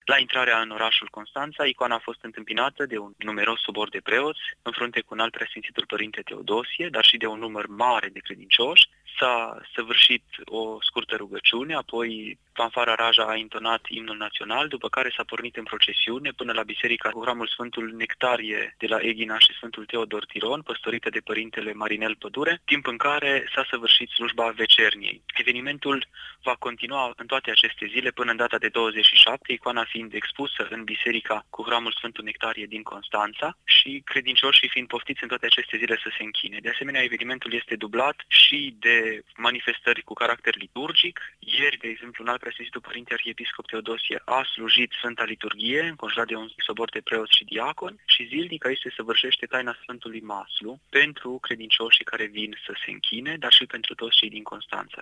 La intrarea în orașul Constanța, icoana a fost întâmpinată de un numeros sobor de preoți, în frunte cu un alt preasfințitul Părinte Teodosie, dar și de un număr mare de credincioși. S-a săvârșit o scurtă rugăciune, apoi fanfara Raja a intonat imnul național, după care s-a pornit în procesiune până la biserica cu hramul Sfântul Nectarie de la Eghina și Sfântul Teodor Tiron, păstorită de Părintele Marinel Pădure, timp în care s-a săvârșit slujba vecerniei. Evenimentul va continua în toate aceste zile până în data de 27, icoana fiind expusă în biserica cu hramul Sfântul Nectarie din Constanța și credincioșii fiind poftiți în toate aceste zile să se închine. De asemenea, evenimentul este dublat și de manifestări cu caracter liturgic. Ieri, de exemplu, un alt preasfințitul Părinte Arhiepiscop Teodosie a slujit Sfânta Liturghie, înconjurat de un sobor de preoți și diaconi, și zilnic aici se săvârșește taina Sfântului Maslu pentru credincioșii care vin să se închine, dar și pentru toți cei din Constanța.